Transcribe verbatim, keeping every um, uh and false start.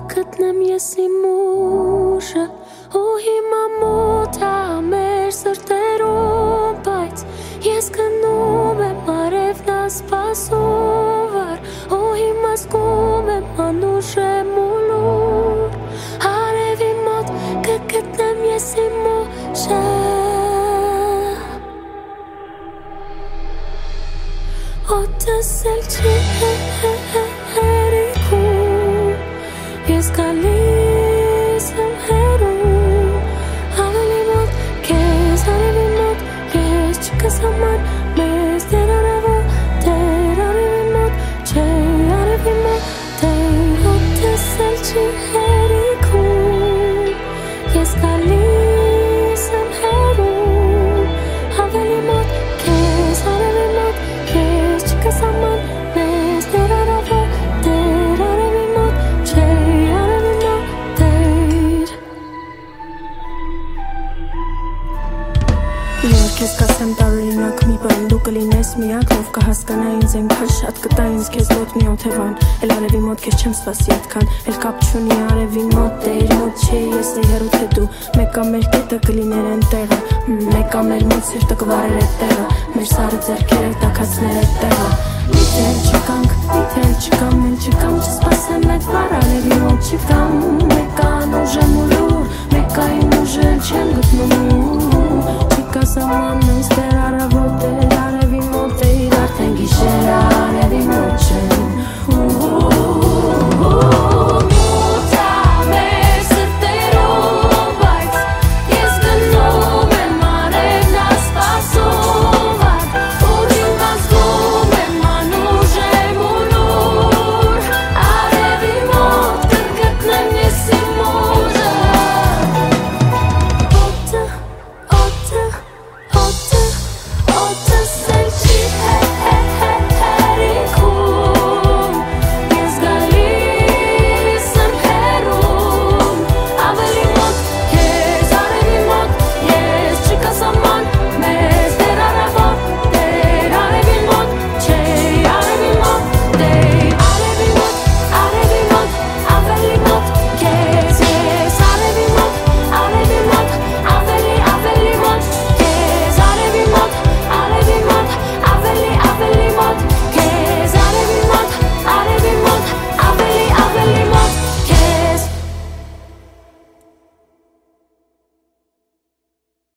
գտնեմ ես իմ ուժը ու հիմա մոտ է մեր սրտերում, բայց ես գնում եմ արևն ասպասում վար ու հիմա զգում եմ անուշ եմ ու լուր արևի մոտ կգտնեմ ես իմ ուժը Օդս էլ չի հերիքում Ես գալիս եմ հերում Ավելի մոտ քեզ արևի մոտ Ես չկաս համար մեզ դեր արևը Դեր արևի մոտ չէ արևի մոտ Դեր օդս էլ չի հերիքում Ես գալիս եմ հերում Ավելի մոտ քեզ արևի մոտ Ես չկաս համար մեզ դեր արևը Դեր արևի մոտ չէ արևի մոտ դեր Եվ քեզ կասեմ տարօրինակ մի բան Դու կլինես միակ, ով կհասկանա ինձ այնքան շատ Կտա ինձ քեզ մոտ մի օթևան Էլ արևի մոտ քեզ չեմ սպասի այդքան Էլ կապ չունի արևի մոտ դեր մոտ չէ Ես է հեռու թե դու Մեկ կամ մեր կետը կլիներ են տեղը Մեկ կամ մեր մոտ սիրտը կվարեր այդ տեղը Մեր սարը ձեռքերը տաքացներ այդ տեղը Միթել չկանք, միթել չկամ, էլ չկամ Չսպասեմ այդ վար արևի մոտ չկա